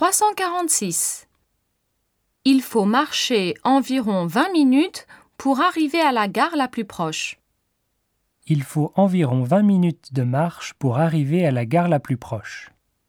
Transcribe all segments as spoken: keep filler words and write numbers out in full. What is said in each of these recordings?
trois cent quarante-six. Il faut marcher environ vingt minutes pour arriver à la gare la plus proche. Il faut environ vingt minutes de marche pour arriver à la gare la plus proche.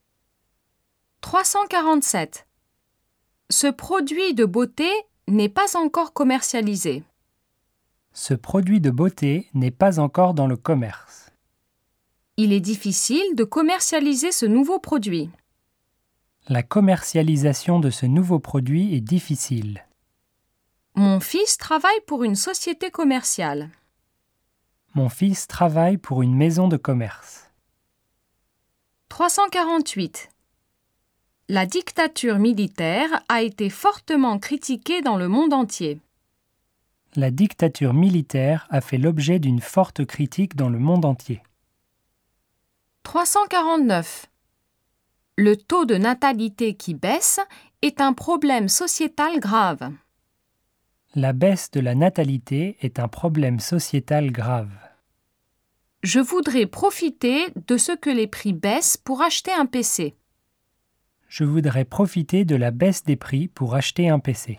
trois cent quarante-sept. Ce produit de beauté n'est pas encore commercialisé. Ce produit de beauté n'est pas encore dans le commerce. Il est difficile de commercialiser ce nouveau produit. La commercialisation de ce nouveau produit est difficile. Mon fils travaille pour une société commerciale. Mon fils travaille pour une maison de commerce. trois cent quarante-huit. La dictature militaire a été fortement critiquée dans le monde entier. La dictature militaire a fait l'objet d'une forte critique dans le monde entier. trois cent quarante-neuf. Le taux de natalité qui baisse est un problème sociétal grave. La baisse de la natalité est un problème sociétal grave. Je voudrais profiter de ce que les prix baissent pour acheter un P C. Je voudrais profiter de la baisse des prix pour acheter un P C.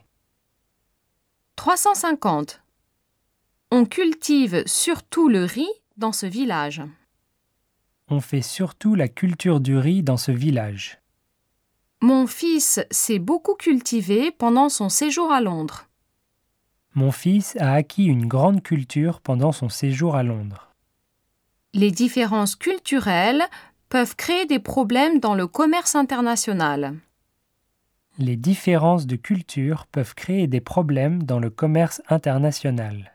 trois cent cinquante. On cultive surtout le riz dans ce village. On fait surtout la culture du riz dans ce village. Mon fils s'est beaucoup cultivé pendant son séjour à Londres. Mon fils a acquis une grande culture pendant son séjour à Londres. Les différences culturelles peuvent créer des problèmes dans le commerce international. Les différences de culture peuvent créer des problèmes dans le commerce international.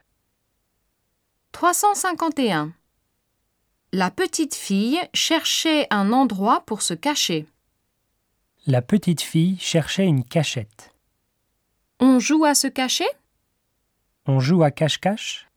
trois cent cinquante et un. La petite fille cherchait un endroit pour se cacher. La petite fille cherchait une cachette. On joue à se cacher? On joue à cache-cache?